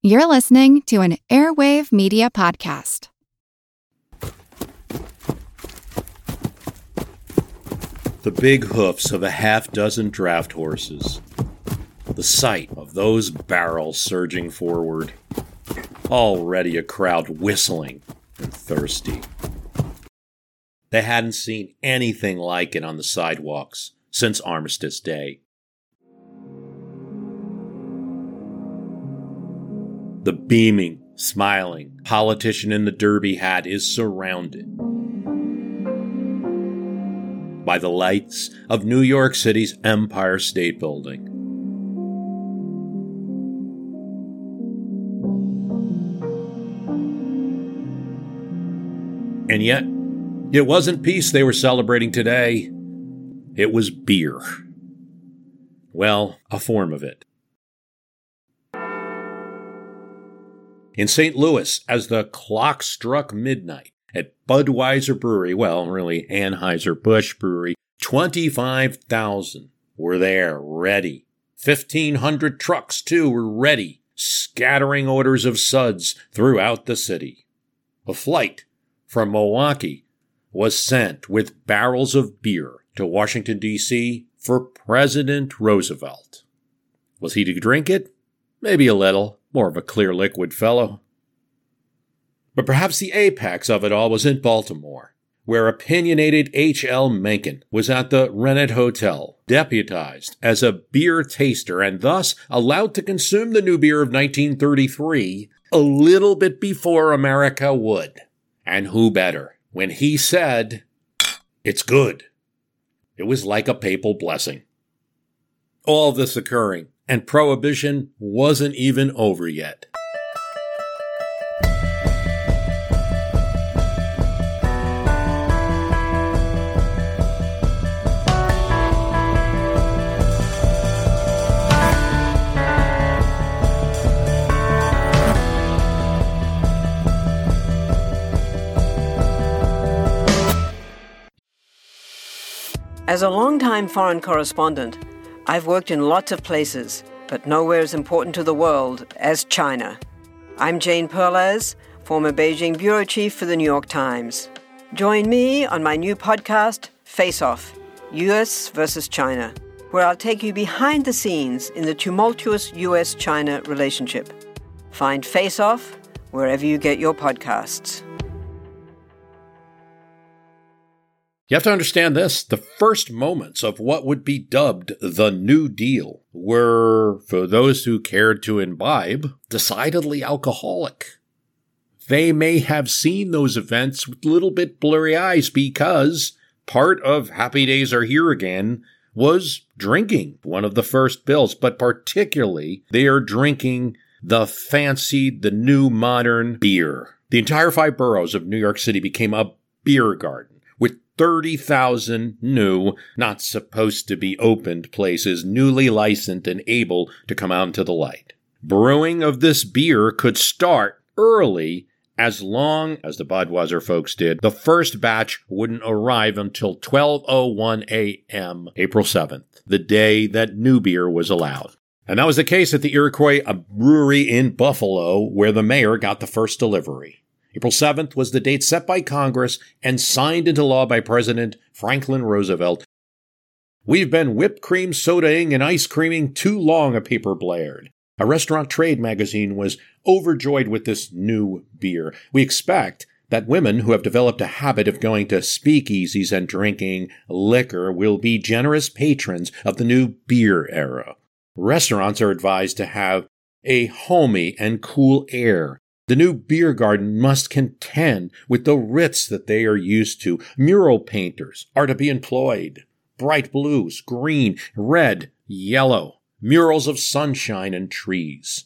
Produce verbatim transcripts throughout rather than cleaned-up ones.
You're listening to an Airwave Media Podcast. The big hoofs of a half dozen draft horses. The sight of those barrels surging forward. Already a crowd whistling and thirsty. They hadn't seen anything like it on the sidewalks since Armistice Day. The beaming, smiling politician in the derby hat is surrounded by the lights of New York City's Empire State Building. And yet, it wasn't peace they were celebrating today. It was beer. Well, a form of it. In Saint Louis, as the clock struck midnight at Budweiser Brewery, well, really Anheuser-Busch Brewery, twenty-five thousand were there, ready. fifteen hundred trucks, too, were ready, scattering orders of suds throughout the city. A flight from Milwaukee was sent with barrels of beer to Washington, D C for President Roosevelt. Was he to drink it? Maybe a little. More of a clear liquid fellow. But perhaps the apex of it all was in Baltimore, where opinionated H L Mencken was at the Rennet Hotel, deputized as a beer taster and thus allowed to consume the new beer of nineteen thirty-three a little bit before America would. And who better when he said, "It's good." It was like a papal blessing. All this occurring, and Prohibition wasn't even over yet. As a longtime foreign correspondent, I've worked in lots of places, but nowhere as important to the world as China. I'm Jane Perlez, former Beijing bureau chief for the New York Times. Join me on my new podcast, Face Off, U S versus China, where I'll take you behind the scenes in the tumultuous U S China relationship. Find Face Off wherever you get your podcasts. You have to understand this. The first moments of what would be dubbed the New Deal were, for those who cared to imbibe, decidedly alcoholic. They may have seen those events with a little bit blurry eyes because part of Happy Days Are Here Again was drinking one of the first bills, but particularly they are drinking the fancy, the new modern beer. The entire five boroughs of New York City became a beer garden with thirty thousand new, not supposed to be opened places, newly licensed and able to come out into the light. Brewing of this beer could start early as long as the Budweiser folks did. The first batch wouldn't arrive until twelve oh one a.m. April seventh, the day that new beer was allowed. And that was the case at the Iroquois, a brewery in Buffalo, where the mayor got the first delivery. April seventh was the date set by Congress and signed into law by President Franklin Roosevelt. We've been whipped cream sodaing and ice creaming too long, a paper blared. A restaurant trade magazine was overjoyed with this new beer. We expect that women who have developed a habit of going to speakeasies and drinking liquor will be generous patrons of the new beer era. Restaurants are advised to have a homey and cool air. The new beer garden must contend with the writs that they are used to. Mural painters are to be employed. Bright blues, green, red, yellow. Murals of sunshine and trees.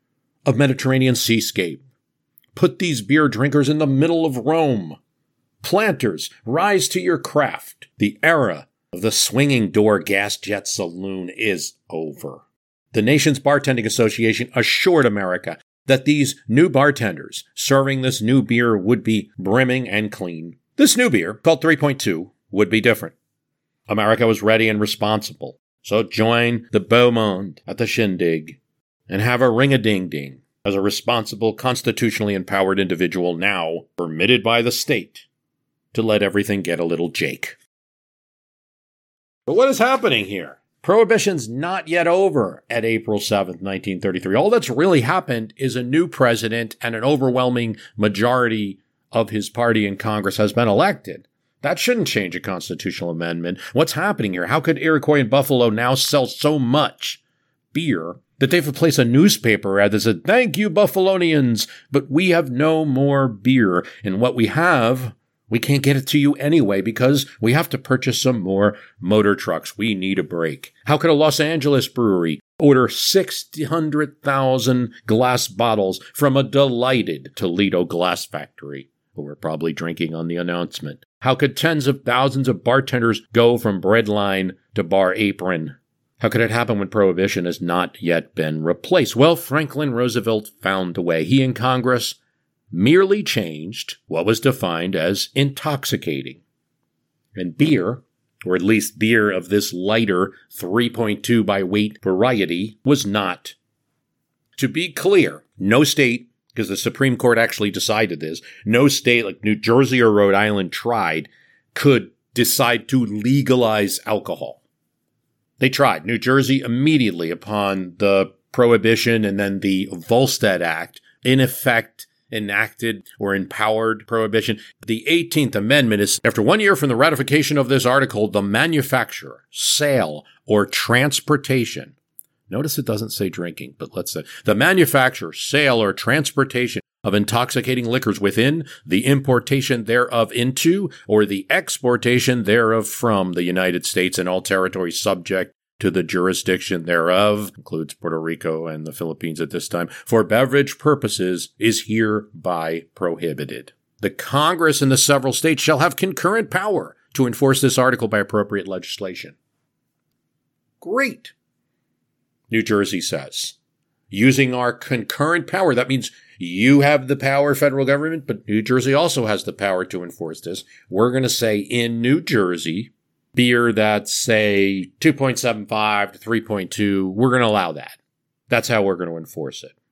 Of Mediterranean seascape. Put these beer drinkers in the middle of Rome. Planters, rise to your craft. The era of the swinging door gas jet saloon is over. The nation's bartending association assured America that these new bartenders serving this new beer would be brimming and clean. This new beer, called three point two, would be different. America was ready and responsible, so join the beau monde at the shindig and have a ring-a-ding-ding as a responsible, constitutionally empowered individual now permitted by the state to let everything get a little jake. But what is happening here? Prohibition's not yet over at April seventh, nineteen thirty-three. All that's really happened is a new president and an overwhelming majority of his party in Congress has been elected. That shouldn't change a constitutional amendment. What's happening here? How could Iroquois in Buffalo now sell so much beer that they have to place a newspaper ad that said, "Thank you, Buffalonians, but we have no more beer. And what we have, we can't get it to you anyway because we have to purchase some more motor trucks. We need a break." How could a Los Angeles brewery order six hundred thousand glass bottles from a delighted Toledo glass factory, who were probably drinking on the announcement? How could tens of thousands of bartenders go from breadline to bar apron? How could it happen when Prohibition has not yet been replaced? Well, Franklin Roosevelt found a way. He and Congress merely changed what was defined as intoxicating. And beer, or at least beer of this lighter three point two by weight variety, was not. To be clear, no state, because the Supreme Court actually decided this, no state like New Jersey or Rhode Island tried, could decide to legalize alcohol. They tried. New Jersey immediately upon the Prohibition and then the Volstead Act, in effect, enacted or empowered prohibition. The eighteenth Amendment is, after one year from the ratification of this article, the manufacture, sale, or transportation. Notice it doesn't say drinking, but let's say the manufacture, sale, or transportation of intoxicating liquors within, the importation thereof into, or the exportation thereof from the United States and all territories subject to the jurisdiction thereof, includes Puerto Rico and the Philippines at this time, for beverage purposes is hereby prohibited. The Congress in the several states shall have concurrent power to enforce this article by appropriate legislation. Great. New Jersey says, using our concurrent power, that means you have the power, federal government, but New Jersey also has the power to enforce this. We're going to say in New Jersey, beer that's, say, two point seven five to three point two, we're going to allow that. That's how we're going to enforce it.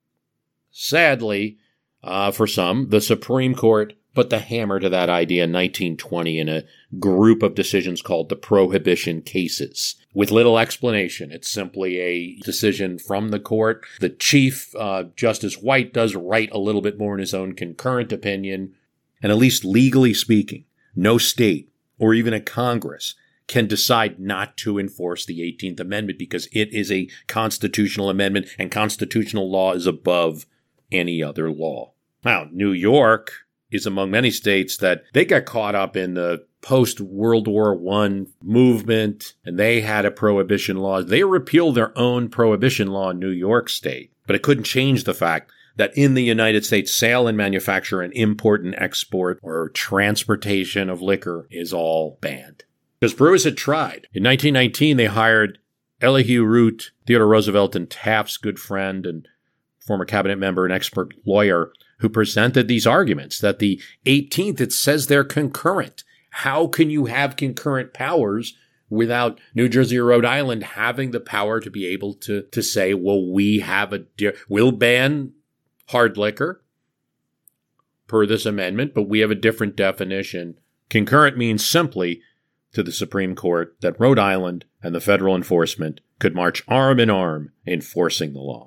Sadly, uh, for some, the Supreme Court put the hammer to that idea in nineteen twenty in a group of decisions called the Prohibition Cases. With little explanation, it's simply a decision from the court. The Chief uh, Justice White does write a little bit more in his own concurrent opinion. And at least legally speaking, no state or even a Congress can decide not to enforce the eighteenth Amendment because it is a constitutional amendment and constitutional law is above any other law. Now, New York is among many states that they got caught up in the post-World War One movement, and they had a prohibition law. They repealed their own prohibition law in New York State, but it couldn't change the fact that in the United States, sale and manufacture and import and export or transportation of liquor is all banned. Because brewers had tried. In nineteen nineteen, they hired Elihu Root, Theodore Roosevelt and Taft's good friend and former cabinet member and expert lawyer, who presented these arguments that the eighteenth, it says they're concurrent. How can you have concurrent powers without New Jersey or Rhode Island having the power to be able to, to say, well, we have a, we'll ban hard liquor per this amendment, but we have a different definition. Concurrent means simply to the Supreme Court that Rhode Island and the federal enforcement could march arm in arm enforcing the law.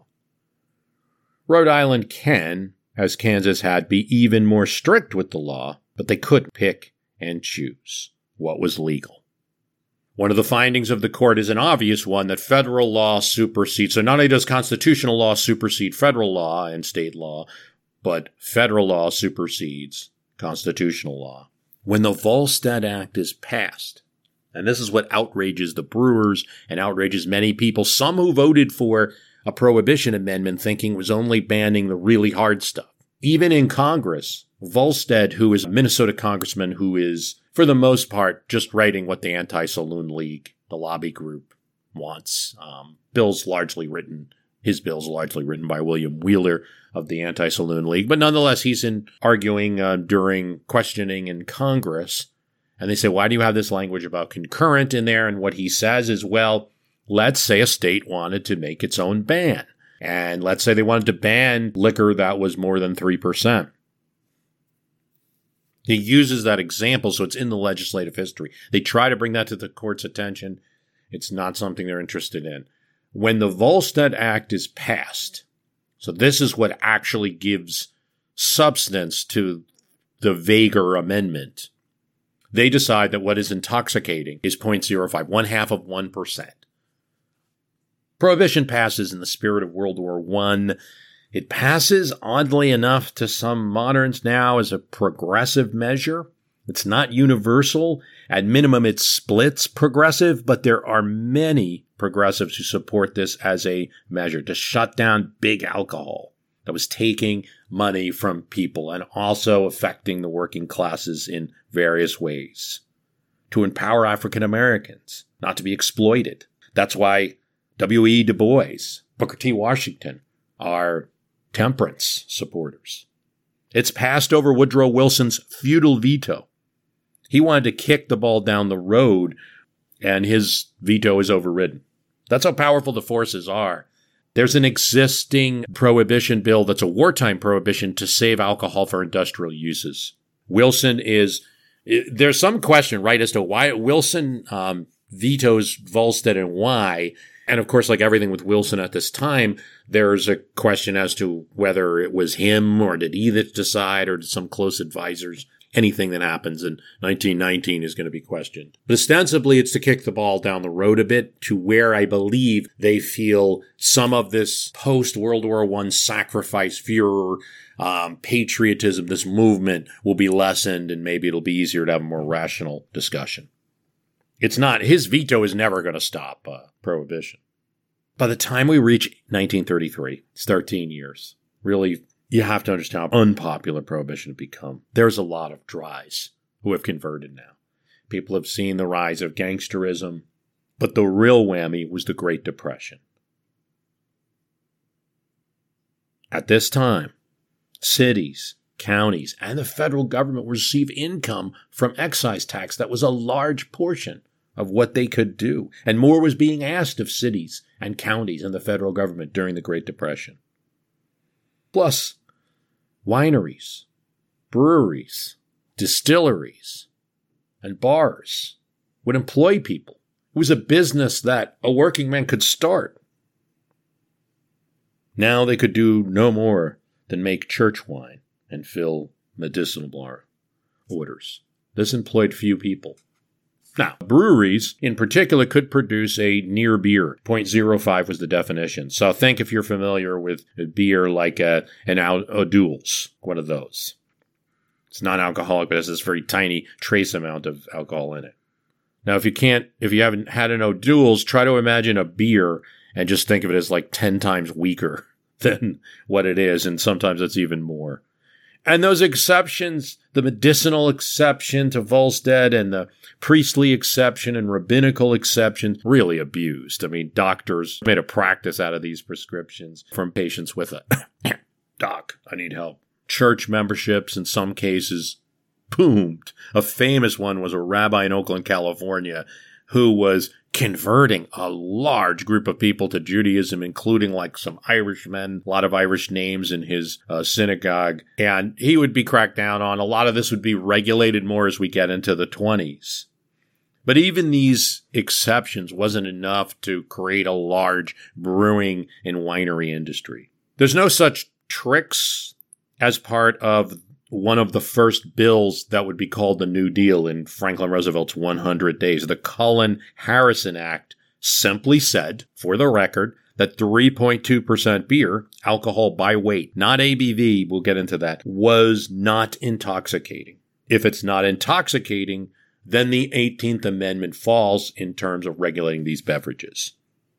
Rhode Island can, as Kansas had, be even more strict with the law, but they couldn't pick and choose what was legal. One of the findings of the court is an obvious one, that federal law supersedes. So not only does constitutional law supersede federal law and state law, but federal law supersedes constitutional law. When the Volstead Act is passed, and this is what outrages the brewers and outrages many people, some who voted for a prohibition amendment thinking it was only banning the really hard stuff. Even in Congress, Volstead, who is a Minnesota congressman who is, for the most part, just writing what the Anti-Saloon League, the lobby group, wants. Um, bills largely written, his bills largely written by William Wheeler of the Anti-Saloon League. But nonetheless, he's in arguing uh, during questioning in Congress. And they say, why do you have this language about concurrent in there? And what he says is, well, let's say a state wanted to make its own ban. And let's say they wanted to ban liquor that was more than three percent. He uses that example, so it's in the legislative history. They try to bring that to the court's attention. It's not something they're interested in. When the Volstead Act is passed, so this is what actually gives substance to the vaguer amendment, they decide that what is intoxicating is zero point zero five, one half of one percent. Prohibition passes in the spirit of World War One. It passes, oddly enough, to some moderns now as a progressive measure. It's not universal. At minimum, it splits progressive, but there are many progressives who support this as a measure to shut down big alcohol that was taking money from people and also affecting the working classes in various ways. To empower African Americans, not to be exploited. That's why W E Du Bois, Booker T. Washington are temperance supporters. It's passed over Woodrow Wilson's feudal veto. He wanted to kick the ball down the road, and his veto is overridden. That's how powerful the forces are. There's an existing prohibition bill that's a wartime prohibition to save alcohol for industrial uses. Wilson is, there's some question, right, as to why Wilson um, vetoes Volstead and why. And of course, like everything with Wilson at this time, there's a question as to whether it was him or did Edith decide or did some close advisors. Anything that happens in nineteen nineteen is going to be questioned. But ostensibly, it's to kick the ball down the road a bit to where I believe they feel some of this post-World War One sacrifice, furor, um, patriotism, this movement will be lessened and maybe it'll be easier to have a more rational discussion. It's not, his veto is never going to stop uh, prohibition. By the time we reach nineteen thirty-three, it's thirteen years. Really, you have to understand how unpopular prohibition has become. There's a lot of dries who have converted now. People have seen the rise of gangsterism, but the real whammy was the Great Depression. At this time, cities, counties, and the federal government receive income from excise tax that was a large portion of what they could do, and more was being asked of cities and counties and the federal government during the Great Depression. Plus, wineries, breweries, distilleries, and bars would employ people. It was a business that a working man could start. Now they could do no more than make church wine and fill medicinal bar orders. This employed few people. Now, breweries in particular could produce a near beer. zero point zero five was the definition. So think if you're familiar with a beer like a, an O'Doul's, one of those. It's non-alcoholic, but it has this very tiny trace amount of alcohol in it. Now, if you can't, if you haven't had an O'Doul's, try to imagine a beer and just think of it as like ten times weaker than what it is, and sometimes it's even more. And those exceptions, the medicinal exception to Volstead and the priestly exception and rabbinical exception, really abused. I mean, doctors made a practice out of these prescriptions from patients with a doc, I need help. Church memberships in some cases boomed. A famous one was a rabbi in Oakland, California, who was converting a large group of people to Judaism, including like some Irish men, a lot of Irish names in his uh, synagogue. And he would be cracked down on. A lot of this would be regulated more as we get into the twenties. But even these exceptions wasn't enough to create a large brewing and winery industry. There's no such tricks as part of one of the first bills that would be called the New Deal in Franklin Roosevelt's one hundred days. The Cullen-Harrison Act simply said, for the record, that three point two percent beer, alcohol by weight, not A B V, we'll get into that, was not intoxicating. If it's not intoxicating, then the eighteenth Amendment falls in terms of regulating these beverages.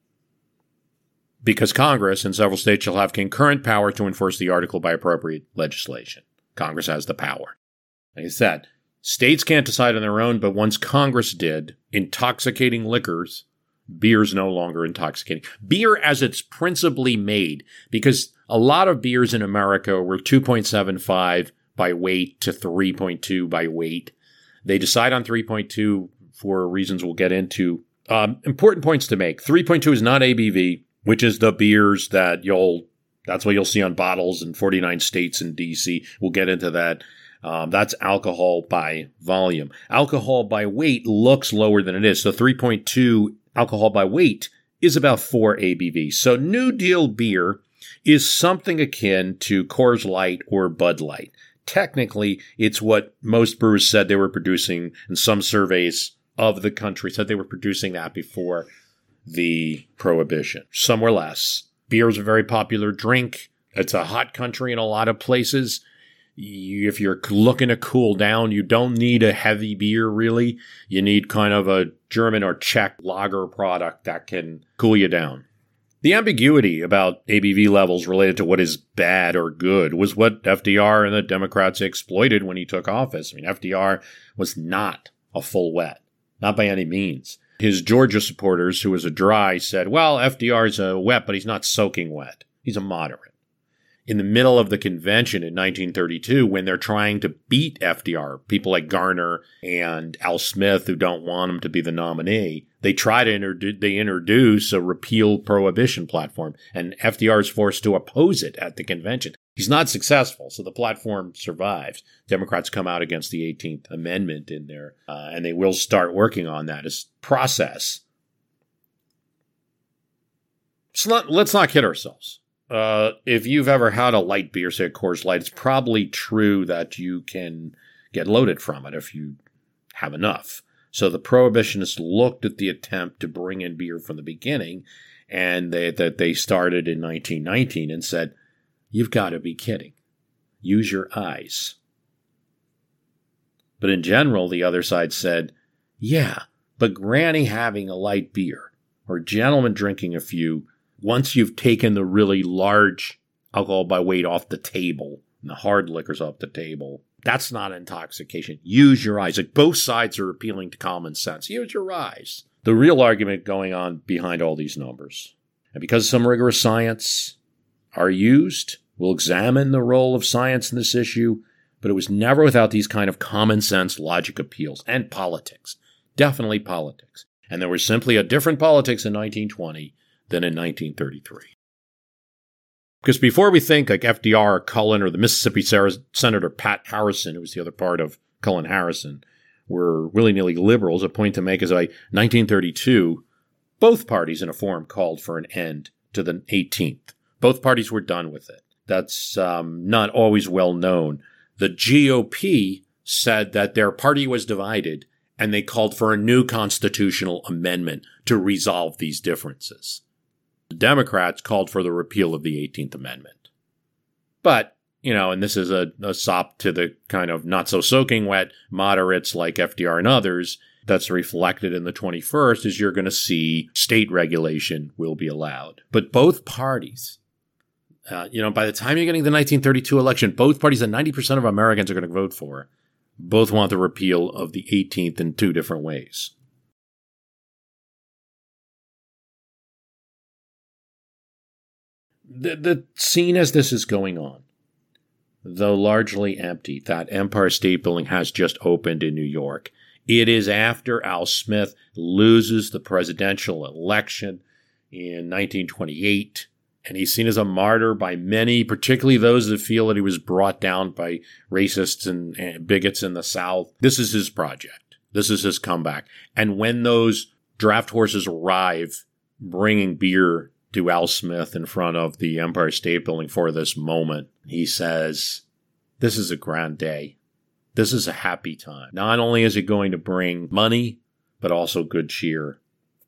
Because Congress in several states shall have concurrent power to enforce the article by appropriate legislation. Congress has the power. Like I said, states can't decide on their own, but once Congress did, intoxicating liquors, beer's no longer intoxicating. Beer as it's principally made, because a lot of beers in America were two point seven five by weight to three point two by weight. They decide on three point two for reasons we'll get into. Um, important points to make. three point two is not A B V. which is the beers that you'll, that's what you'll see on bottles in forty-nine states in D C. We'll get into that. Um, that's alcohol by volume. Alcohol by weight looks lower than it is. So three point two alcohol by weight is about four A B V. So New Deal beer is something akin to Coors Light or Bud Light. Technically, it's what most brewers said they were producing, in some surveys of the country said they were producing that before the Prohibition. Some were less. Beer is a very popular drink. It's a hot country in a lot of places. You, if you're looking to cool down, you don't need a heavy beer, really. You need kind of a German or Czech lager product that can cool you down. The ambiguity about A B V levels related to what is bad or good was what F D R and the Democrats exploited when he took office. I mean, F D R was not a full wet, not by any means. His Georgia supporters, who was a dry, said, well, F D R is a wet, but he's not soaking wet. He's a moderate. In the middle of the convention in nineteen thirty-two, when they're trying to beat F D R, people like Garner and Al Smith, who don't want him to be the nominee, they try to introduce, they introduce a repeal prohibition platform, and F D R is forced to oppose it at the convention. He's not successful, so the platform survives. Democrats come out against the eighteenth Amendment in there, uh, and they will start working on that as process. So not, let's not kid ourselves. Uh, if you've ever had a light beer, say a Coors Light, it's probably true that you can get loaded from it if you have enough. So the prohibitionists looked at the attempt to bring in beer from the beginning, and they, that they started in nineteen nineteen and said, you've got to be kidding. Use your eyes. But in general, the other side said, yeah, but granny having a light beer or gentleman drinking a few, once you've taken the really large alcohol by weight off the table and the hard liquors off the table, that's not intoxication. Use your eyes. Like, both sides are appealing to common sense. Use your eyes. The real argument going on behind all these numbers. And because some rigorous science are used, we'll examine the role of science in this issue, but it was never without these kind of common sense logic appeals and politics. Definitely politics. And there was simply a different politics in nineteen twenty than in nineteen thirty-three. Because before we think like F D R or Cullen or the Mississippi Senator Pat Harrison, who was the other part of Cullen Harrison, were willy-nilly liberals, a point to make is by nineteen thirty-two, both parties in a forum called for an end to the eighteenth. Both parties were done with it. That's um, not always well known. The G O P said that their party was divided, and they called for a new constitutional amendment to resolve these differences. The Democrats called for the repeal of the eighteenth Amendment. But, you know, and this is a, a sop to the kind of not-so-soaking wet moderates like F D R and others, that's reflected in the twenty-first, is you're going to see state regulation will be allowed. But both parties, uh, you know, by the time you're getting the nineteen thirty-two election, both parties that ninety percent of Americans are going to vote for, both want the repeal of the eighteenth in two different ways. The, the scene as this is going on, though largely empty, that Empire State Building has just opened in New York. It is after Al Smith loses the presidential election in nineteen twenty-eight, and he's seen as a martyr by many, particularly those that feel that he was brought down by racists and, and bigots in the South. This is his project. This is his comeback. And when those draft horses arrive bringing beer to Al Smith in front of the Empire State Building for this moment, he says, this is a grand day. This is a happy time. Not only is it going to bring money, but also good cheer.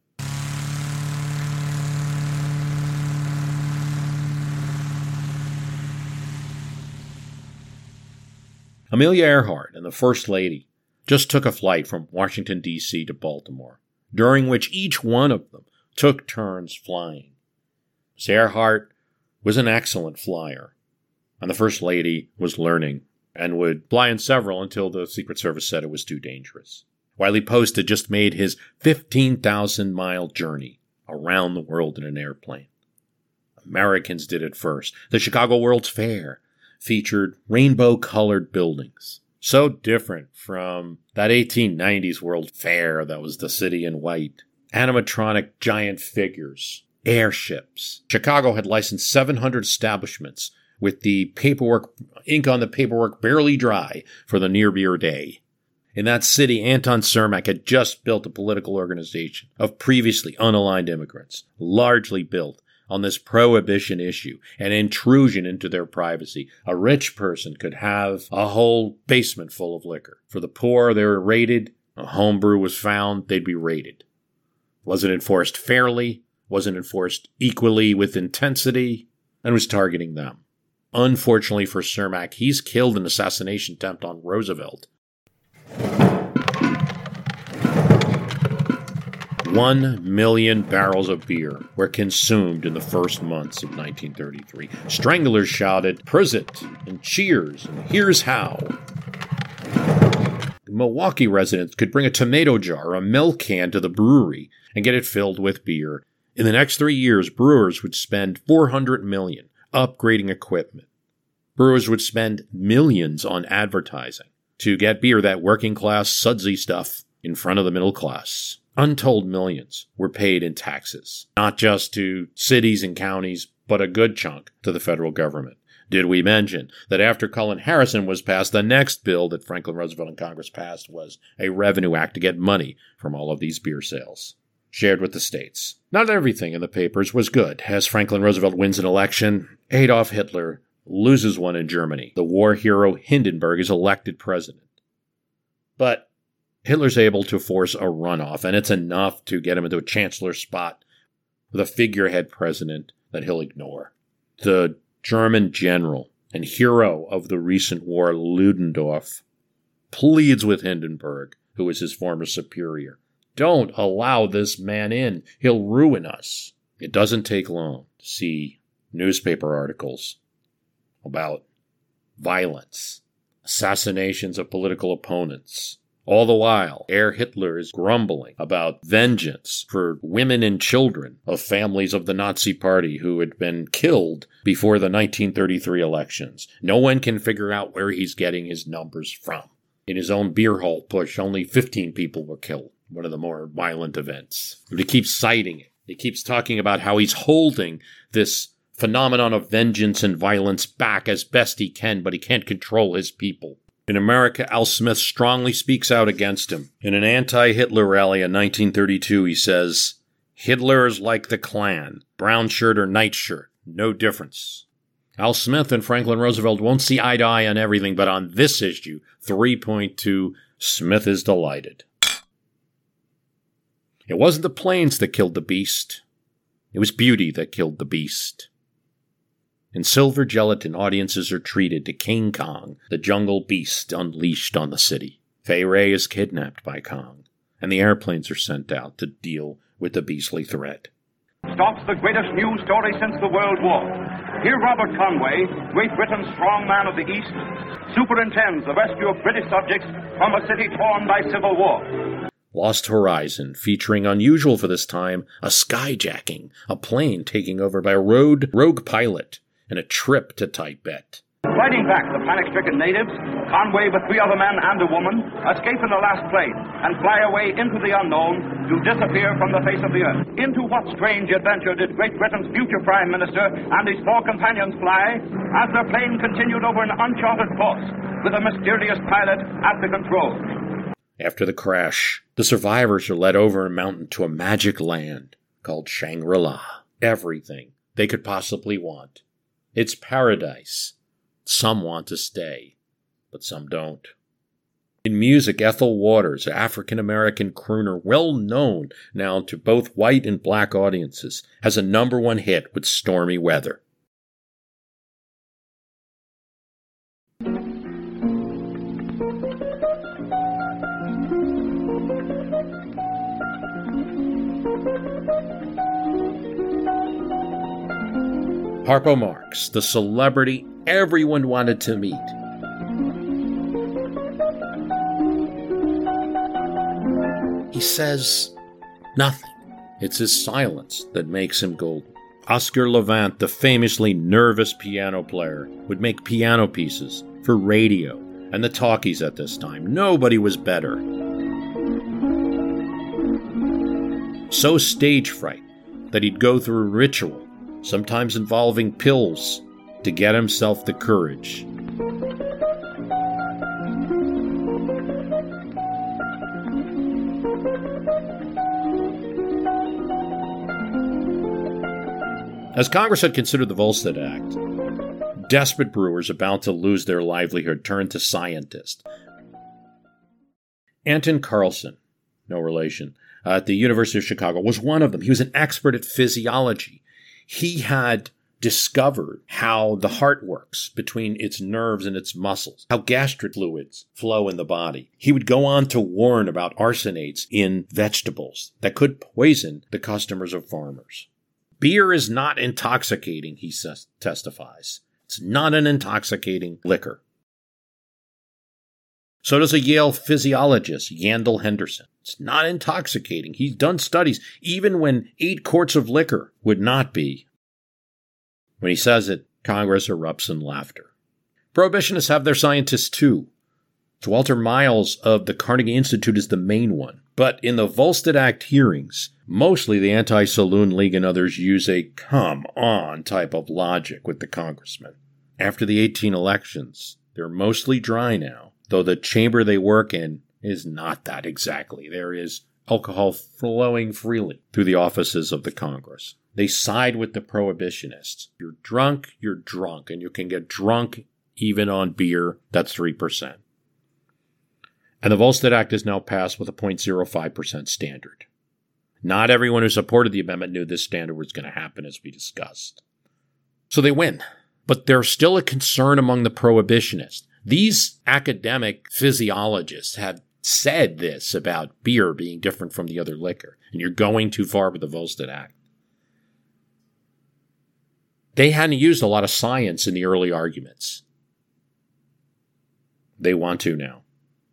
Amelia Earhart and the First Lady just took a flight from Washington, D C to Baltimore, during which each one of them took turns flying. Miss Earhart was an excellent flyer, and the First Lady was learning and would fly in several until the Secret Service said it was too dangerous. Wiley Post had just made his fifteen thousand mile journey around the world in an airplane. Americans did it first. The Chicago World's Fair featured rainbow-colored buildings, so different from that eighteen nineties World Fair that was the city in white. Animatronic giant figures airships. Chicago had licensed seven hundred establishments with the paperwork, ink on the paperwork barely dry for the near-beer day. In that city, Anton Cermak had just built a political organization of previously unaligned immigrants, largely built on this prohibition issue and intrusion into their privacy. A rich person could have a whole basement full of liquor. For the poor, they were raided. A homebrew was found, they'd be raided. Wasn't enforced fairly, wasn't enforced equally with intensity, and was targeting them. Unfortunately for Cermak, he's killed in an assassination attempt on Roosevelt. One million barrels of beer were consumed in the first months of nineteen thirty-three. Stranglers shouted, "Prizzit," and cheers, and "Here's how." Milwaukee residents could bring a tomato jar or a milk can to the brewery and get it filled with beer. In the next three years, brewers would spend four hundred million dollars upgrading equipment. Brewers would spend millions on advertising to get beer, that working-class, sudsy stuff, in front of the middle class. Untold millions were paid in taxes, not just to cities and counties, but a good chunk to the federal government. Did we mention that after Cullen Harrison was passed, the next bill that Franklin Roosevelt and Congress passed was a revenue act to get money from all of these beer sales, shared with the states. Not everything in the papers was good. As Franklin Roosevelt wins an election, Adolf Hitler loses one in Germany. The war hero Hindenburg is elected president. But Hitler's able to force a runoff, and it's enough to get him into a chancellor spot with a figurehead president that he'll ignore. The German general and hero of the recent war, Ludendorff, pleads with Hindenburg, who is his former superior. Don't allow this man in. He'll ruin us. It doesn't take long to see newspaper articles about violence, assassinations of political opponents. All the while, Herr Hitler is grumbling about vengeance for women and children of families of the Nazi Party who had been killed before the nineteen thirty-three elections. No one can figure out where he's getting his numbers from. In his own beer hall push, only fifteen people were killed, one of the more violent events. But he keeps citing it. He keeps talking about how he's holding this phenomenon of vengeance and violence back as best he can, but he can't control his people. In America, Al Smith strongly speaks out against him. In an anti-Hitler rally in nineteen thirty-two, he says, "Hitler is like the Klan, brown shirt or night shirt, no difference." Al Smith and Franklin Roosevelt won't see eye to eye on everything, but on this issue, three point two, Smith is delighted. It wasn't the planes that killed the beast. It was beauty that killed the beast. In silver gelatin, audiences are treated to King Kong, the jungle beast unleashed on the city. Fay Wray is kidnapped by Kong, and the airplanes are sent out to deal with the beastly threat. Stops the greatest news story since the World War. Here Robert Conway, Great Britain's strong man of the East, superintends the rescue of British subjects from a city torn by civil war. Lost Horizon, featuring, unusual for this time, a skyjacking, a plane taking over by a road rogue pilot, and a trip to Tibet. Fighting back the panic-stricken natives, Conway with three other men and a woman escape in the last plane and fly away into the unknown to disappear from the face of the earth. Into what strange adventure did Great Britain's future Prime Minister and his four companions fly as their plane continued over an uncharted course with a mysterious pilot at the controls? After the crash, the survivors are led over a mountain to a magic land called Shangri-La. Everything they could possibly want. It's paradise. Some want to stay, but some don't. In music, Ethel Waters, an African-American crooner well known now to both white and black audiences, has a number one hit with Stormy Weather. Harpo Marx, the celebrity everyone wanted to meet. He says nothing. It's his silence that makes him golden. Oscar Levant, the famously nervous piano player, would make piano pieces for radio and the talkies at this time. Nobody was better. So stage fright that he'd go through ritual, sometimes involving pills, to get himself the courage. As Congress had considered the Volstead Act, desperate brewers about to lose their livelihood turned to scientists. Anton Carlson, no relation, uh, at the University of Chicago, was one of them. He was an expert at physiology. He had discovered how the heart works between its nerves and its muscles, how gastric fluids flow in the body. He would go on to warn about arsenates in vegetables that could poison the customers of farmers. Beer is not intoxicating, he says, testifies. It's not an intoxicating liquor. So does a Yale physiologist, Yandel Henderson. It's not intoxicating. He's done studies even when eight quarts of liquor would not be. When he says it, Congress erupts in laughter. Prohibitionists have their scientists too. Walter Miles of the Carnegie Institute is the main one. But in the Volstead Act hearings, mostly the Anti-Saloon League and others use a come-on type of logic with the congressman. After the eighteen elections, they're mostly dry now, though the chamber they work in is not that exactly. There is alcohol flowing freely through the offices of the Congress. They side with the prohibitionists. You're drunk, you're drunk, and you can get drunk even on beer. That's three percent. And the Volstead Act is now passed with a zero point zero five percent standard. Not everyone who supported the amendment knew this standard was going to happen, as we discussed. So they win. But there's still a concern among the prohibitionists. These academic physiologists have said this about beer being different from the other liquor, and you're going too far with the Volstead Act. They hadn't used a lot of science in the early arguments. They want to now.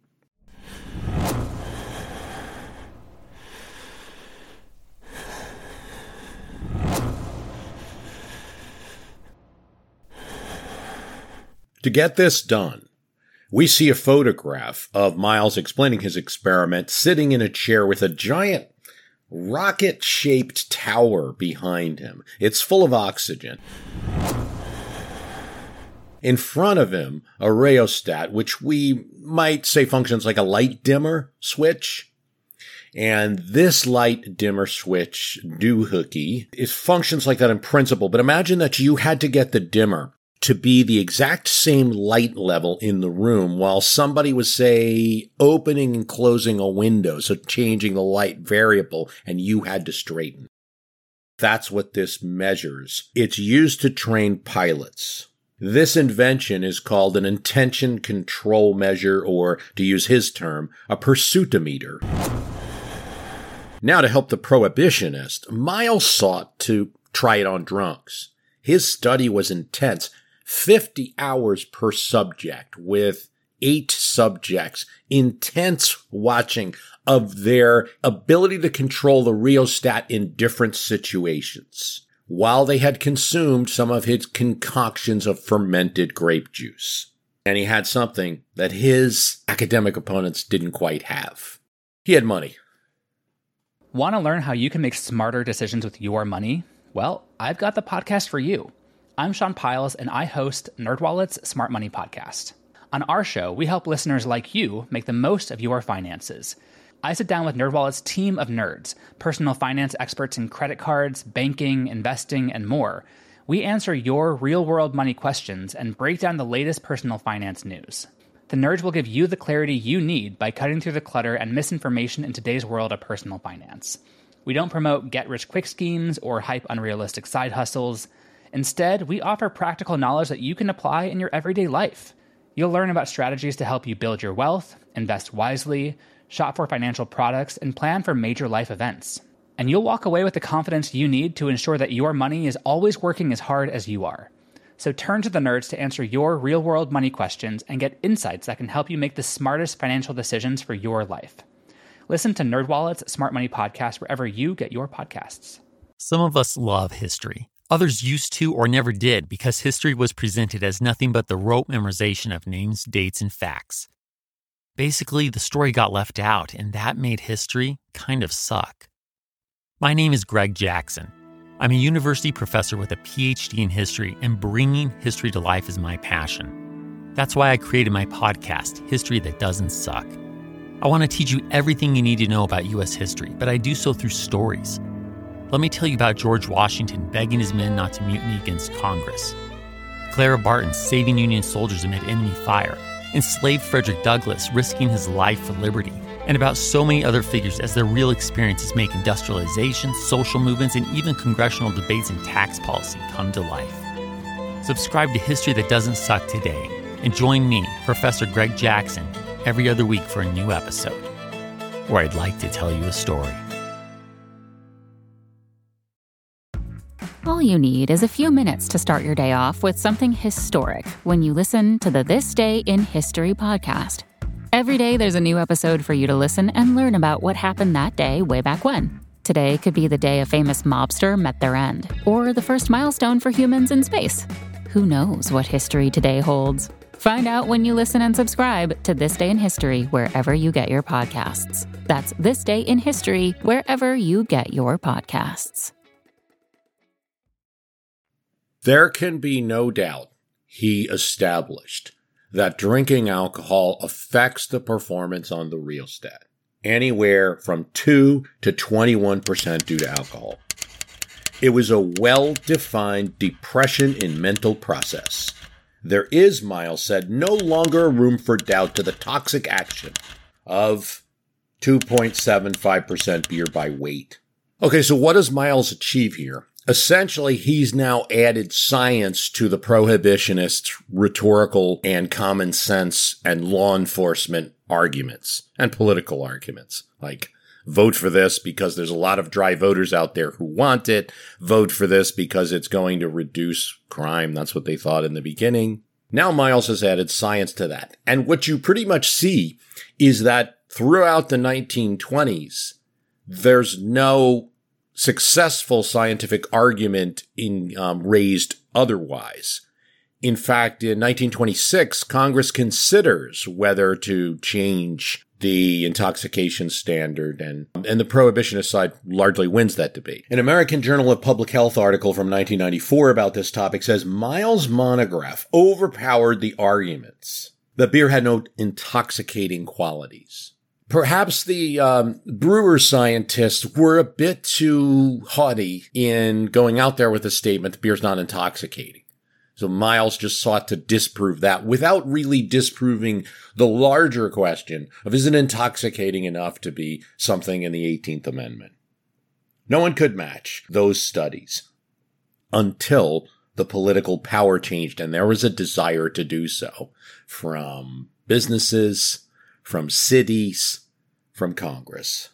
To get this done, we see a photograph of Miles explaining his experiment sitting in a chair with a giant rocket-shaped tower behind him. It's full of oxygen. In front of him, a rheostat, which we might say functions like a light dimmer switch. And this light dimmer switch doohickey, it functions like that in principle. But imagine that you had to get the dimmer to be the exact same light level in the room while somebody was, say, opening and closing a window, so changing the light variable, and you had to straighten. That's what this measures. It's used to train pilots. This invention is called an intention control measure, or, to use his term, a pursuitometer. Now, to help the prohibitionist, Miles sought to try it on drunks. His study was intense. fifty hours per subject with eight subjects, intense watching of their ability to control the rheostat in different situations, while they had consumed some of his concoctions of fermented grape juice. And he had something that his academic opponents didn't quite have. He had money. Want to learn how you can make smarter decisions with your money? Well, I've got the podcast for you. I'm Sean Piles, and I host NerdWallet's Smart Money Podcast. On our show, we help listeners like you make the most of your finances. I sit down with NerdWallet's team of nerds, personal finance experts in credit cards, banking, investing, and more. We answer your real-world money questions and break down the latest personal finance news. The nerds will give you the clarity you need by cutting through the clutter and misinformation in today's world of personal finance. We don't promote get-rich-quick schemes or hype unrealistic side hustles. Instead, we offer practical knowledge that you can apply in your everyday life. You'll learn about strategies to help you build your wealth, invest wisely, shop for financial products, and plan for major life events. And you'll walk away with the confidence you need to ensure that your money is always working as hard as you are. So turn to the nerds to answer your real-world money questions and get insights that can help you make the smartest financial decisions for your life. Listen to NerdWallet's Smart Money Podcast wherever you get your podcasts. Some of us love history. Others used to or never did because history was presented as nothing but the rote memorization of names, dates, and facts. Basically, the story got left out, and that made history kind of suck. My name is Greg Jackson. I'm a university professor with a P H D in history, and bringing history to life is my passion. That's why I created my podcast, History That Doesn't Suck. I want to teach you everything you need to know about U S history, but I do so through stories. Let me tell you about George Washington begging his men not to mutiny against Congress, Clara Barton saving Union soldiers amid enemy fire, enslaved Frederick Douglass risking his life for liberty, and about so many other figures as their real experiences make industrialization, social movements, and even congressional debates and tax policy come to life. Subscribe to History That Doesn't Suck today, and join me, Professor Greg Jackson, every other week for a new episode, where I'd like to tell you a story. All you need is a few minutes to start your day off with something historic when you listen to the This Day in History podcast. Every day there's a new episode for you to listen and learn about what happened that day way back when. Today could be the day a famous mobster met their end, or the first milestone for humans in space. Who knows what history today holds? Find out when you listen and subscribe to This Day in History wherever you get your podcasts. That's This Day in History wherever you get your podcasts. There can be no doubt he established that drinking alcohol affects the performance on the rheostat, anywhere from two to twenty-one percent due to alcohol. It was a well-defined depression in mental process. There is, Miles said, no longer room for doubt to the toxic action of two point seven five percent beer by weight. Okay, so what does Miles achieve here? Essentially, he's now added science to the prohibitionist rhetorical and common sense and law enforcement arguments and political arguments. Like, vote for this because there's a lot of dry voters out there who want it. Vote for this because it's going to reduce crime. That's what they thought in the beginning. Now Miles has added science to that. And what you pretty much see is that throughout the nineteen twenties, there's no successful scientific argument in um, raised otherwise. In fact, in nineteen twenty-six, Congress considers whether to change the intoxication standard, and, and the prohibitionist side largely wins that debate. An American Journal of Public Health article from nineteen ninety-four about this topic says Miles' monograph overpowered the arguments that beer had no intoxicating qualities. Perhaps the um, brewer scientists were a bit too haughty in going out there with the statement that beer's not intoxicating. So Miles just sought to disprove that without really disproving the larger question of is it intoxicating enough to be something in the eighteenth Amendment. No one could match those studies until the political power changed, and there was a desire to do so from businesses, from cities, from Congress.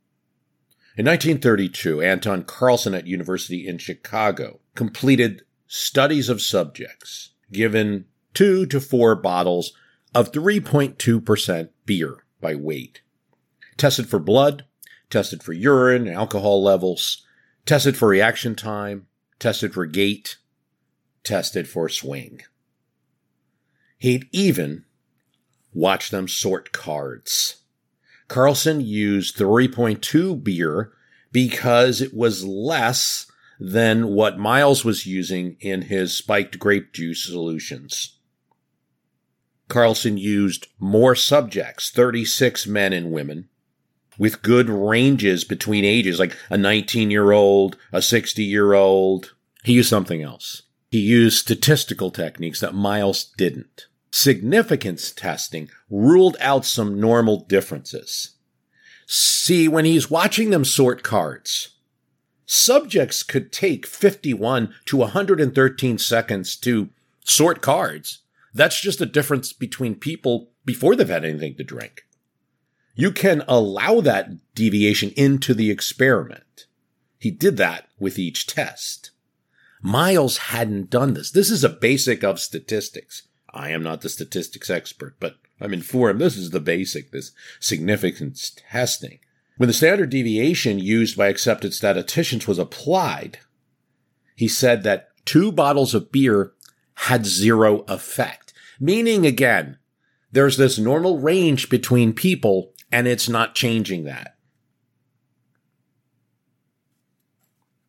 In nineteen thirty-two, Anton Carlson at University in Chicago completed studies of subjects given two to four bottles of three point two percent beer by weight. Tested for blood, tested for urine, alcohol levels, tested for reaction time, tested for gait, tested for swing. He'd even watched them sort cards. Carlson used three point two beer because it was less than what Miles was using in his spiked grape juice solutions. Carlson used more subjects, thirty-six men and women, with good ranges between ages, like a nineteen-year-old, a sixty-year-old. He used something else. He used statistical techniques that Miles didn't. Significance testing ruled out some normal differences. See, when he's watching them sort cards, subjects could take fifty-one to one hundred thirteen seconds to sort cards. That's just a difference between people before they've had anything to drink. You can allow that deviation into the experiment. He did that with each test. Miles hadn't done this. This is a basic of statistics. I am not the statistics expert, but I'm informed this is the basic, this significance testing. When the standard deviation used by accepted statisticians was applied, he said that two bottles of beer had zero effect. Meaning, again, there's this normal range between people, and it's not changing that.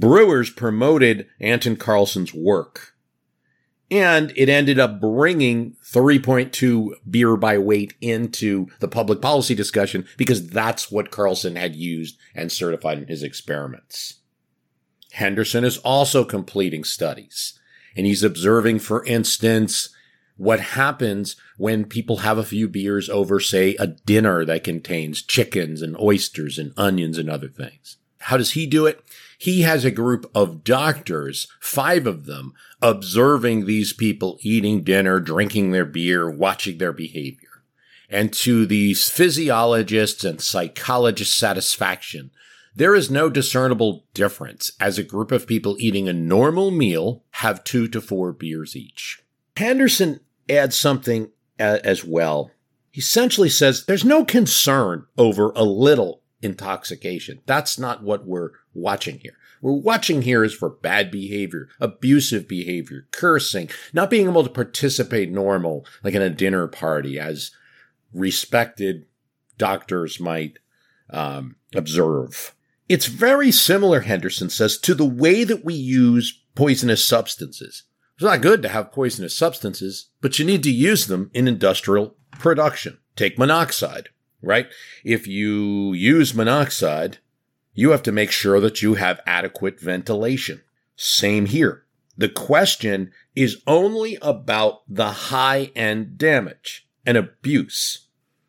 Brewers promoted Anton Carlson's work, and it ended up bringing three point two beer by weight into the public policy discussion because that's what Carlson had used and certified in his experiments. Henderson is also completing studies, and he's observing, for instance, what happens when people have a few beers over, say, a dinner that contains chickens and oysters and onions and other things. How does he do it? He has a group of doctors, five of them, observing these people eating dinner, drinking their beer, watching their behavior. And to these physiologists' and psychologists' satisfaction, there is no discernible difference as a group of people eating a normal meal have two to four beers each. Henderson adds something as well. He essentially says there's no concern over a little intoxication. That's not what we're watching here. What we're watching here is for bad behavior, abusive behavior, cursing, not being able to participate normal, like in a dinner party, as respected doctors might um, observe. It's very similar, Henderson says, to the way that we use poisonous substances. It's not good to have poisonous substances, but you need to use them in industrial production. Take monoxide, right? If you use monoxide, you have to make sure that you have adequate ventilation. Same here. The question is only about the high-end damage and abuse.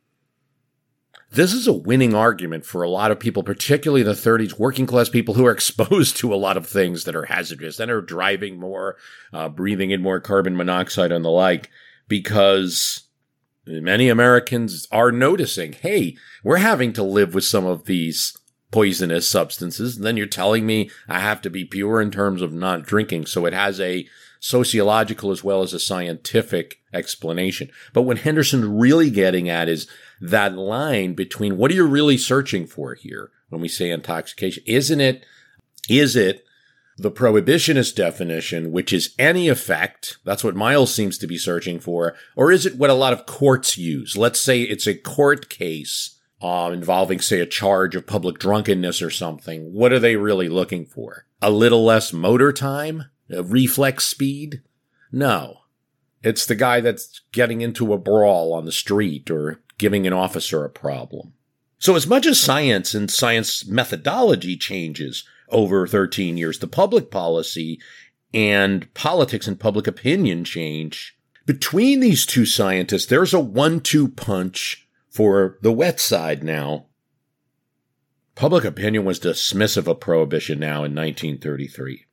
This is a winning argument for a lot of people, particularly in the thirties, working class people who are exposed to a lot of things that are hazardous and are driving more, uh, breathing in more carbon monoxide and the like, because many Americans are noticing, hey, we're having to live with some of these poisonous substances. And then you're telling me I have to be pure in terms of not drinking. So it has a sociological as well as a scientific explanation. But what Henderson's really getting at is that line between what are you really searching for here when we say intoxication? Isn't it, is it the prohibitionist definition, which is any effect? That's what Miles seems to be searching for. Or is it what a lot of courts use? Let's say it's a court case uh, involving, say, a charge of public drunkenness or something. What are they really looking for? A little less motor time? A reflex speed? No. It's the guy that's getting into a brawl on the street or giving an officer a problem. So as much as science and science methodology changes over thirteen years, the public policy and politics and public opinion change. Between these two scientists, there's a one two punch for the wet side now. Public opinion was dismissive of prohibition now in nineteen thirty-three.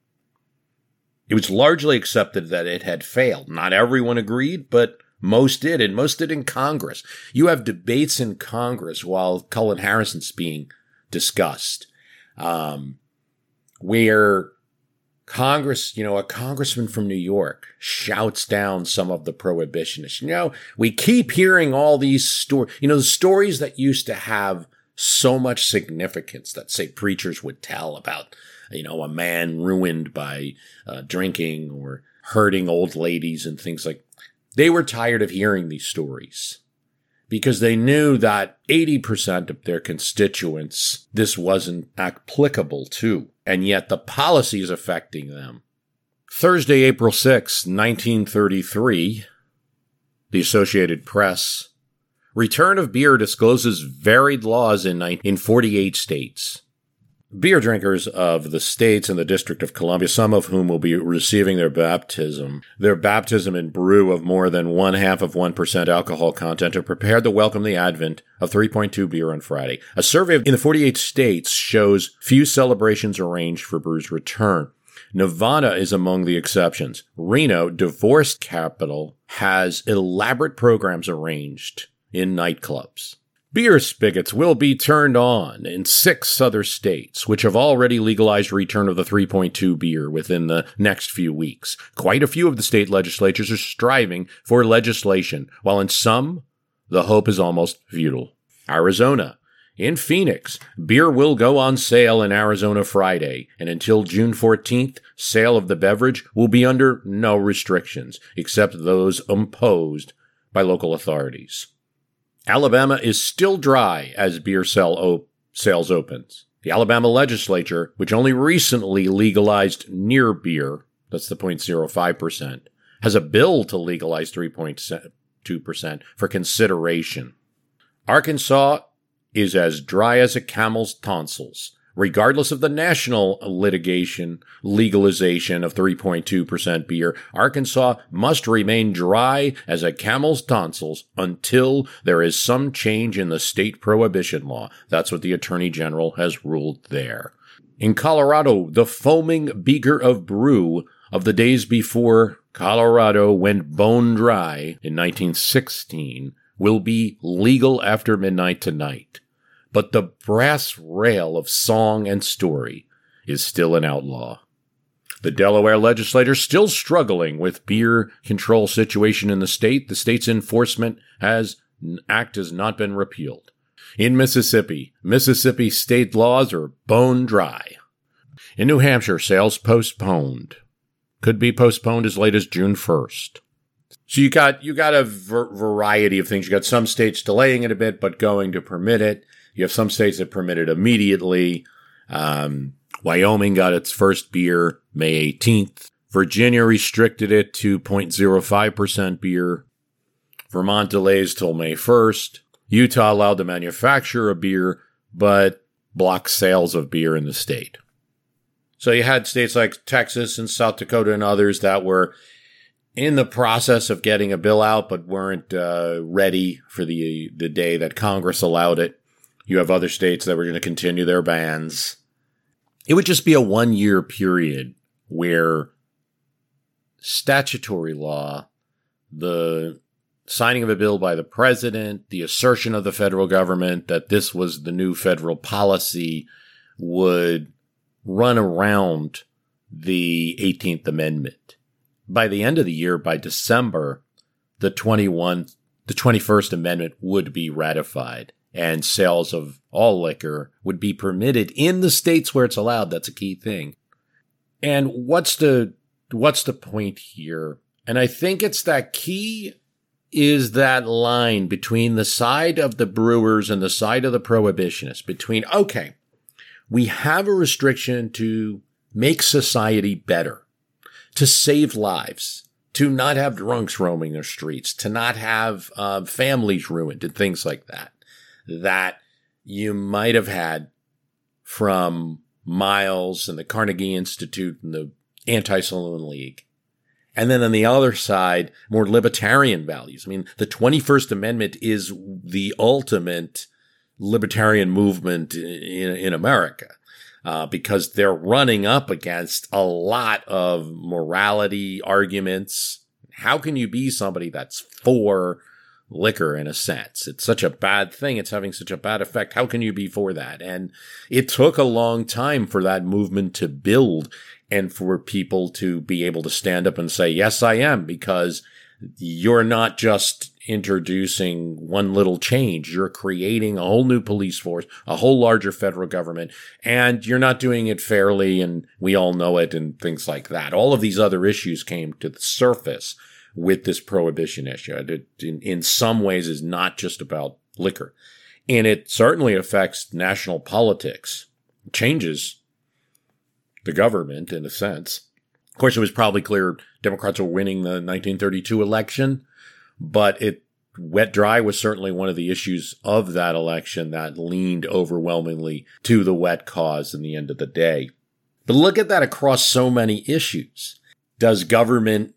It was largely accepted that it had failed. Not everyone agreed, but most did, and most did in Congress. You have debates in Congress while Cullen Harrison's being discussed, um, where Congress, you know, a congressman from New York shouts down some of the prohibitionists. You know, we keep hearing all these stories, you know, the stories that used to have so much significance that, say, preachers would tell about, you know, a man ruined by uh, drinking or hurting old ladies and things like that. They were tired of hearing these stories because they knew that eighty percent of their constituents, this wasn't applicable to, and yet the policy is affecting them. Thursday, April sixth, nineteen thirty-three, the Associated Press. Return of beer discloses varied laws in, in forty-eight states. Beer drinkers of the states and the District of Columbia, some of whom will be receiving their baptism, their baptism in brew of more than one half of one percent alcohol content, are prepared to welcome the advent of three point two beer on Friday. A survey in the forty-eight states shows few celebrations arranged for brew's return. Nevada is among the exceptions. Reno, divorce capital, has elaborate programs arranged in nightclubs. Beer spigots will be turned on in six other states, which have already legalized return of the three point two beer within the next few weeks. Quite a few of the state legislatures are striving for legislation, while in some, the hope is almost futile. Arizona. In Phoenix, beer will go on sale in Arizona Friday, and until June fourteenth, sale of the beverage will be under no restrictions, except those imposed by local authorities. Alabama is still dry as beer sell op- sales opens. The Alabama legislature, which only recently legalized near beer, that's the zero point zero five percent, has a bill to legalize three point two percent for consideration. Arkansas is as dry as a camel's tonsils. Regardless of the national litigation legalization of three point two percent beer, Arkansas must remain dry as a camel's tonsils until there is some change in the state prohibition law. That's what the Attorney General has ruled there. In Colorado, the foaming beaker of brew of the days before Colorado went bone dry in nineteen sixteen will be legal after midnight tonight. But the brass rail of song and story is still an outlaw. The Delaware legislature still struggling with beer control situation in the state. The state's enforcement has act has not been repealed. In Mississippi, Mississippi state laws are bone dry. In New Hampshire, sales postponed. Could be postponed as late as June first. So you got you got a ver- variety of things. You got some states delaying it a bit, but going to permit it. You have some states that permit it immediately. Um, Wyoming got its first beer May eighteenth. Virginia restricted it to zero point zero five percent beer. Vermont delays till May first. Utah allowed to manufacture a beer, but blocked sales of beer in the state. So you had states like Texas and South Dakota and others that were in the process of getting a bill out, but weren't uh, ready for the the day that Congress allowed it. You have other states that were going to continue their bans. It would just be a one-year period where statutory law, the signing of a bill by the president, the assertion of the federal government that this was the new federal policy would run around the eighteenth Amendment. By the end of the year, by December, the twenty-first, the twenty-first Amendment would be ratified, and sales of all liquor would be permitted in the states where it's allowed. That's a key thing. And what's the what's the point here? And I think it's that key is that line between the side of the brewers and the side of the prohibitionists, between, okay, we have a restriction to make society better, to save lives, to not have drunks roaming the streets, to not have uh, families ruined and things like that, that you might have had from Miles and the Carnegie Institute and the Anti-Saloon League. And then on the other side, more libertarian values. I mean, the twenty-first Amendment is the ultimate libertarian movement in, in America. Uh, because they're running up against a lot of morality arguments. How can you be somebody that's for liquor in a sense? It's such a bad thing. It's having such a bad effect. How can you be for that? And it took a long time for that movement to build and for people to be able to stand up and say, yes, I am, because you're not just introducing one little change. You're creating a whole new police force, a whole larger federal government, and you're not doing it fairly, and we all know it, and things like that. All of these other issues came to the surface with this prohibition issue. It, in, in some ways, is not just about liquor. And it certainly affects national politics. It changes the government, in a sense. Of course, it was probably clear Democrats were winning the nineteen thirty-two election, but it wet dry was certainly one of the issues of that election that leaned overwhelmingly to the wet cause in the end of the day. But look at that across so many issues. Does government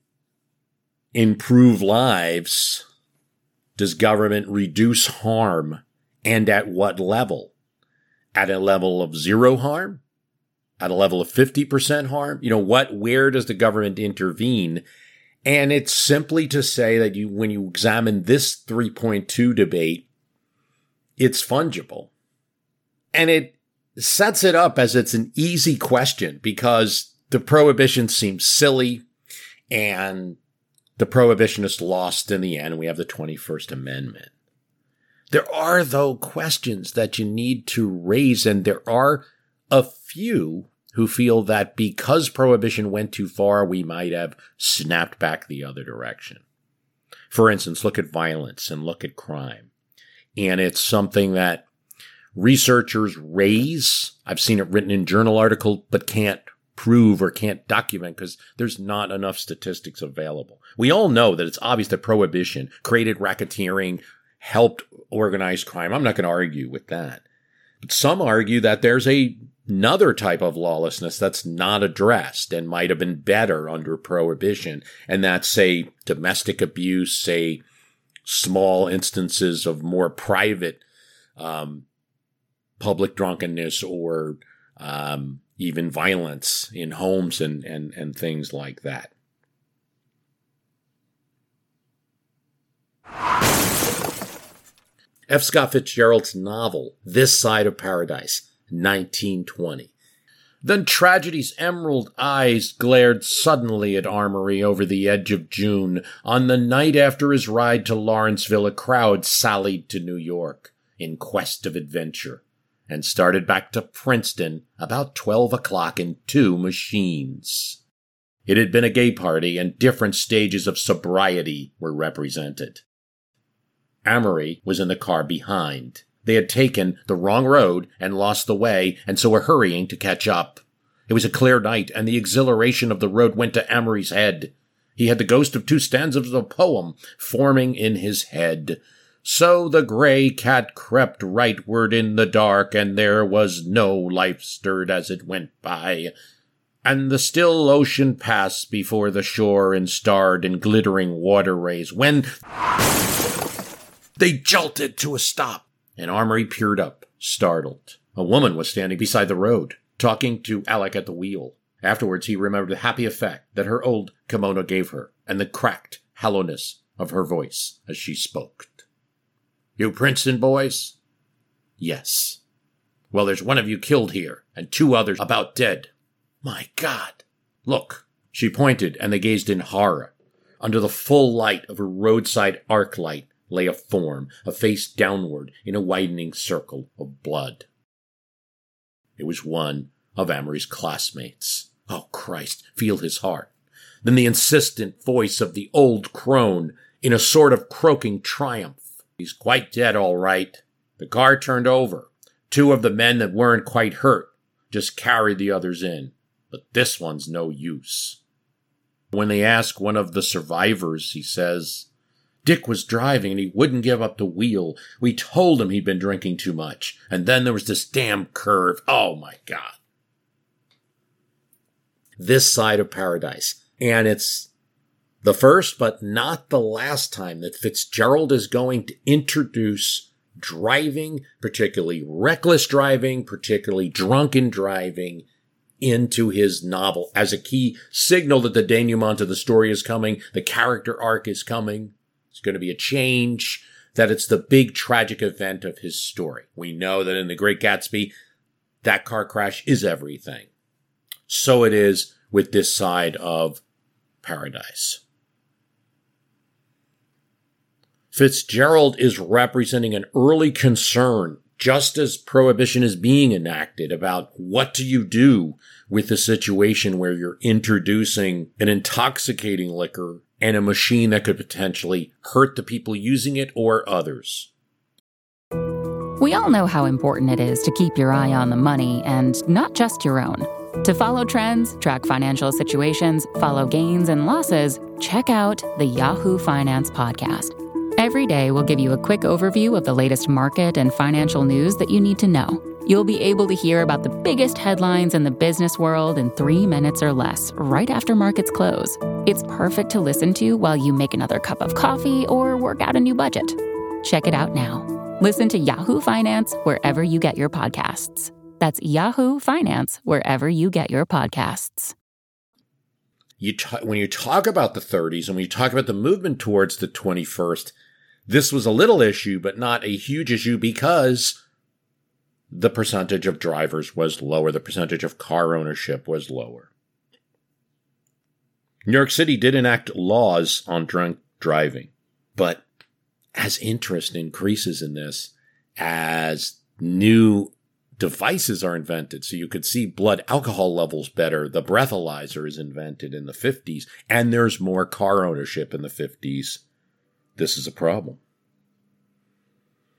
improve lives? Does government reduce harm? And at what level? At a level of zero harm? At a level of fifty percent harm? You know, what, where does the government intervene? And it's simply to say that you, when you examine this three point two debate, it's fungible. And it sets it up as it's an easy question because the prohibition seems silly and the prohibitionists lost in the end. We have the twenty-first Amendment. There are, though, questions that you need to raise, and there are a few who feel that because prohibition went too far, we might have snapped back the other direction. For instance, look at violence and look at crime. And it's something that researchers raise. I've seen it written in journal articles, but can't prove or can't document because there's not enough statistics available. We all know that it's obvious that prohibition created racketeering, helped organized crime. I'm not going to argue with that. But some argue that there's a, another type of lawlessness that's not addressed and might have been better under prohibition. And that's, say, domestic abuse, say, small instances of more private um, public drunkenness or um, even violence in homes and, and, and things like that. F. Scott Fitzgerald's novel, This Side of Paradise, nineteen twenty. Then tragedy's emerald eyes glared suddenly at Amory over the edge of June. On the night after his ride to Lawrenceville, a crowd sallied to New York in quest of adventure and started back to Princeton about twelve o'clock in two machines. It had been a gay party, and different stages of sobriety were represented. Amory was in the car behind. They had taken the wrong road and lost the way, and so were hurrying to catch up. It was a clear night, and the exhilaration of the road went to Amory's head. He had the ghost of two stanzas of a poem forming in his head. So the gray cat crept rightward in the dark, and there was no life stirred as it went by. And the still ocean passed before the shore in starred and glittering water rays, when they jolted to a stop, and Amory peered up, startled. A woman was standing beside the road, talking to Alec at the wheel. Afterwards, he remembered the happy effect that her old kimono gave her, and the cracked hollowness of her voice as she spoke. You Princeton boys? Yes. Well, there's one of you killed here, and two others about dead. My God. Look. She pointed, and they gazed in horror. Under the full light of a roadside arc light lay a form, a face downward in a widening circle of blood. It was one of Amory's classmates. Oh, Christ, feel his heart. Then the insistent voice of the old crone in a sort of croaking triumph. He's quite dead, all right. The car turned over. Two of the men that weren't quite hurt just carried the others in. But this one's no use. When they ask one of the survivors, he says, Dick was driving and he wouldn't give up the wheel. We told him he'd been drinking too much. And then there was this damn curve. Oh, my God. This Side of Paradise. And it's the first, but not the last time that Fitzgerald is going to introduce driving, particularly reckless driving, particularly drunken driving, into his novel as a key signal that the denouement of the story is coming, the character arc is coming. It's going to be a change, that it's the big tragic event of his story. We know that in The Great Gatsby, that car crash is everything. So it is with This Side of Paradise. Fitzgerald is representing an early concern, just as Prohibition is being enacted, about what do you do with a situation where you're introducing an intoxicating liquor and a machine that could potentially hurt the people using it or others. We all know how important it is to keep your eye on the money, and not just your own. To follow trends, track financial situations, follow gains and losses, check out the Yahoo Finance podcast. Every day, we'll give you a quick overview of the latest market and financial news that you need to know. You'll be able to hear about the biggest headlines in the business world in three minutes or less, right after markets close. It's perfect to listen to while you make another cup of coffee or work out a new budget. Check it out now. Listen to Yahoo Finance wherever you get your podcasts. That's Yahoo Finance wherever you get your podcasts. You t- when you talk about the thirties and when you talk about the movement towards the twenty-first, this was a little issue, but not a huge issue because the percentage of drivers was lower. The percentage of car ownership was lower. New York City did enact laws on drunk driving, but as interest increases in this, as new devices are invented, so you could see blood alcohol levels better, the breathalyzer is invented in the fifties, and there's more car ownership in the fifties. This is a problem.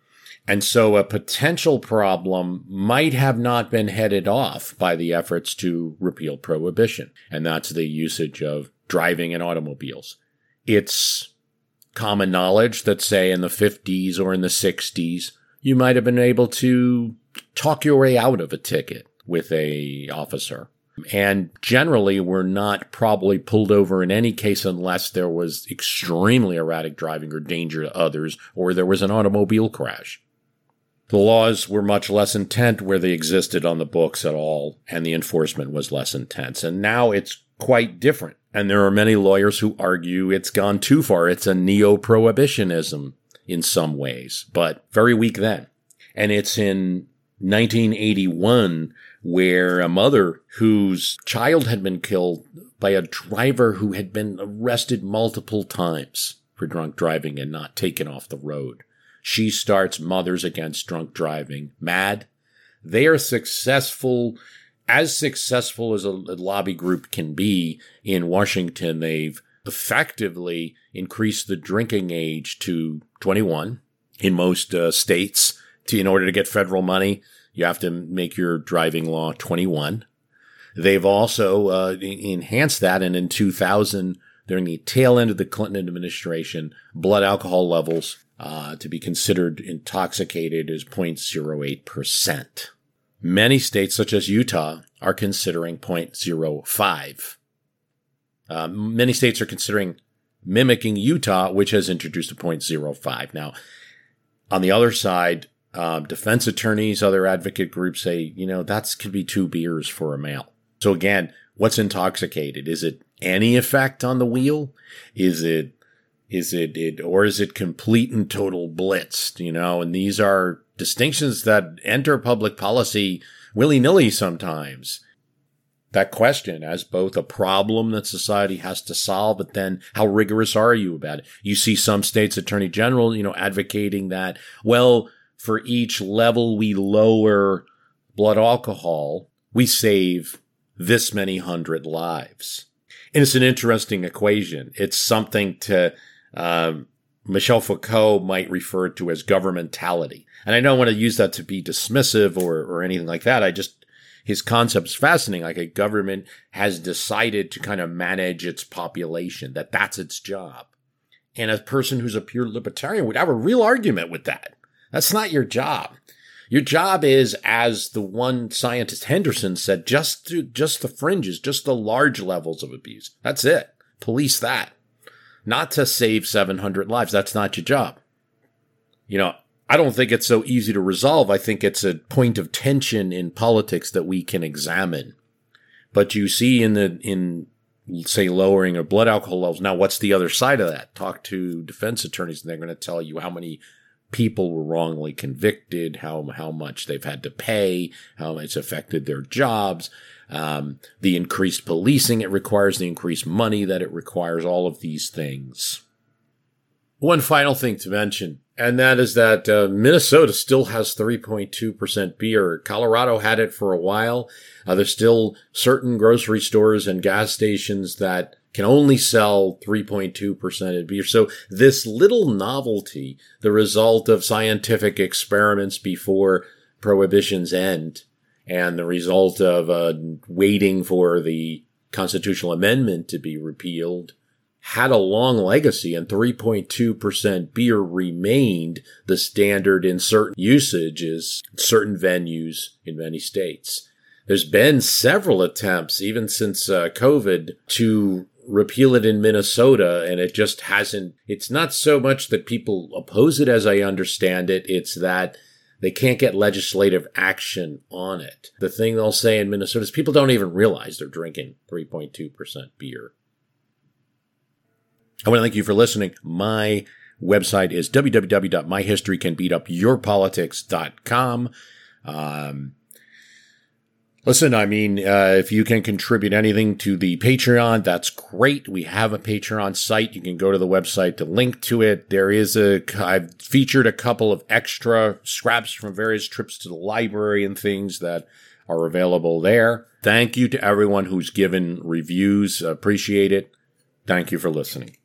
And so a potential problem might have not been headed off by the efforts to repeal prohibition, and that's the usage of driving in automobiles. It's common knowledge that, say, in the fifties or in the sixties, you might have been able to talk your way out of a ticket with a officer. And generally were not probably pulled over in any case unless there was extremely erratic driving or danger to others, or there was an automobile crash. The laws were much less intense where they existed on the books at all, and the enforcement was less intense. And now it's quite different. And there are many lawyers who argue it's gone too far. It's a neo-prohibitionism in some ways, but very weak then. And it's in nineteen eighty-one where a mother whose child had been killed by a driver who had been arrested multiple times for drunk driving and not taken off the road. She starts Mothers Against Drunk Driving. MAD. They are successful, as successful as a lobby group can be in Washington. They've effectively increased the drinking age to twenty-one in most uh, states. To, in order to get federal money, you have to make your driving law twenty-one. They've also uh, enhanced that, and in two thousand, during the tail end of the Clinton administration, blood alcohol levels uh, to be considered intoxicated is zero point zero eight percent. Many states, such as Utah, are considering zero point zero five. Uh, many states are considering mimicking Utah, which has introduced a zero point zero five. Now, on the other side, Um, defense attorneys, other advocate groups say, you know, that's could be two beers for a male. So again, what's intoxicated? Is it any effect on the wheel? Is it, is it, it, or is it complete and total blitzed? You know, and these are distinctions that enter public policy willy-nilly sometimes. That question as both a problem that society has to solve, but then how rigorous are you about it? You see some states' attorney general, you know, advocating that, well, for each level we lower blood alcohol, we save this many hundred lives. And it's an interesting equation. It's something to, um, Michel Foucault might refer to as governmentality. And I don't want to use that to be dismissive or, or anything like that. I just, his concept's fascinating. Like a government has decided to kind of manage its population, that that's its job. And a person who's a pure libertarian would have a real argument with that. That's not your job. Your job is, as the one scientist Henderson said, just to, just the fringes, just the large levels of abuse. That's it. Police that. Not to save seven hundred lives. That's not your job. You know, I don't think it's so easy to resolve. I think it's a point of tension in politics that we can examine. But you see in the, in, say, lowering of blood alcohol levels. Now, what's the other side of that? Talk to defense attorneys and they're going to tell you how many people were wrongly convicted, how how much they've had to pay, how it's affected their jobs, um, the increased policing it requires, the increased money that it requires, all of these things. One final thing to mention, and that is that uh, Minnesota still has three point two percent beer. Colorado had it for a while. Uh, there's still certain grocery stores and gas stations that can only sell three point two percent of beer. So this little novelty, the result of scientific experiments before prohibition's end, and the result of uh, waiting for the constitutional amendment to be repealed, had a long legacy, and three point two percent beer remained the standard in certain usages, certain venues in many states. There's been several attempts, even since uh, COVID, to repeal it in Minnesota, and it just hasn't. It's not so much that people oppose it, as I understand it. It's that they can't get legislative action on it. The thing they'll say in Minnesota is people don't even realize they're drinking three point two percent beer. I want to thank you for listening. My website is w w w dot my history can beat up your politics dot com. Um, Listen, I mean, uh, if you can contribute anything to the Patreon, that's great. We have a Patreon site. You can go to the website to link to it. There is a, I've featured a couple of extra scraps from various trips to the library and things that are available there. Thank you to everyone who's given reviews. Appreciate it. Thank you for listening.